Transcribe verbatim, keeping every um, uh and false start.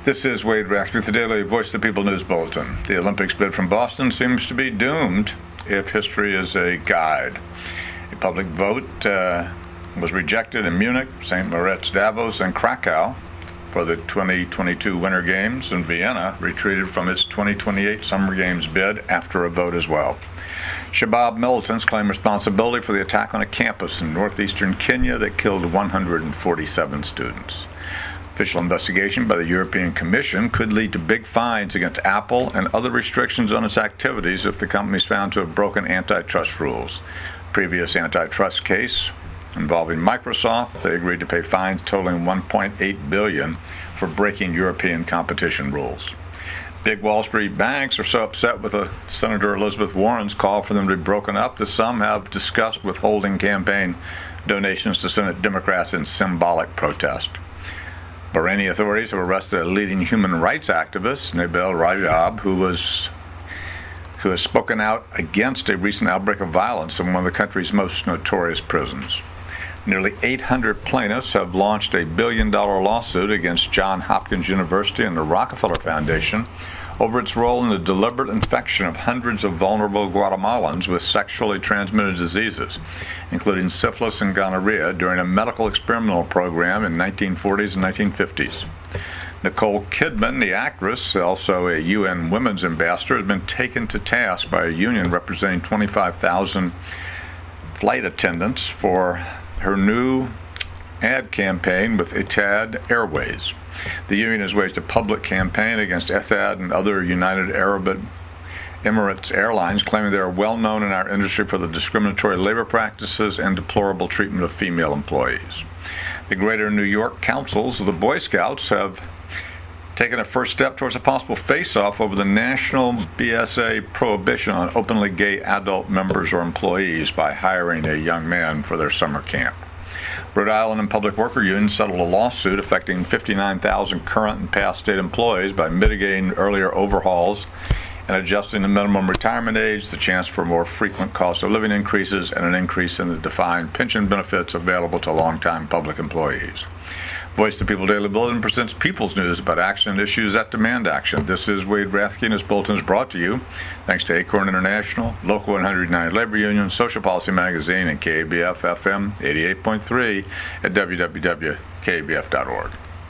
This is Wade Rathke with the Daily Voice of the People News Bulletin. The Olympics bid from Boston seems to be doomed if history is a guide. A public vote uh, was rejected in Munich, Saint Moritz, Davos, and Krakow for the twenty twenty-two Winter Games, and Vienna retreated from its twenty twenty-eight Summer Games bid after a vote as well. Shabab militants claim responsibility for the attack on a campus in northeastern Kenya that killed one hundred forty-seven students. Official investigation by the European Commission could lead to big fines against Apple and other restrictions on its activities if the company is found to have broken antitrust rules. Previous antitrust case involving Microsoft, they agreed to pay fines totaling one point eight billion dollars for breaking European competition rules. Big Wall Street banks are so upset with a Senator Elizabeth Warren's call for them to be broken up that some have discussed withholding campaign donations to Senate Democrats in symbolic protest. Bahraini authorities have arrested a leading human rights activist, Nabil Rajab, who was who has spoken out against a recent outbreak of violence in one of the country's most notorious prisons. Nearly eight hundred plaintiffs have launched a billion-dollar lawsuit against Johns Hopkins University and the Rockefeller Foundation over its role in the deliberate infection of hundreds of vulnerable Guatemalans with sexually transmitted diseases, including syphilis and gonorrhea, during a medical experimental program in nineteen forties and nineteen fifties. Nicole Kidman, the actress, also a U N Women's Ambassador, has been taken to task by a union representing twenty-five thousand flight attendants for her new ad campaign with Etihad Airways. The union has waged a public campaign against Etihad and other United Arab Emirates airlines, claiming they are well known in our industry for the discriminatory labor practices and deplorable treatment of female employees. The Greater New York Councils of the Boy Scouts have taken a first step towards a possible face-off over the national B S A prohibition on openly gay adult members or employees by hiring a young man for their summer camp. Rhode Island and Public Worker Union settled a lawsuit affecting fifty-nine thousand current and past state employees by mitigating earlier overhauls and adjusting the minimum retirement age, the chance for more frequent cost of living increases, and an increase in the defined pension benefits available to longtime public employees. Voice of the People Daily Bulletin presents People's News about action and issues that demand action. This is Wade Rathke, and this bulletin is brought to you thanks to Acorn International, Local one hundred nine Labor Union, Social Policy Magazine, and K A B F F M eighty-eight point three at w w w dot k a b f dot org.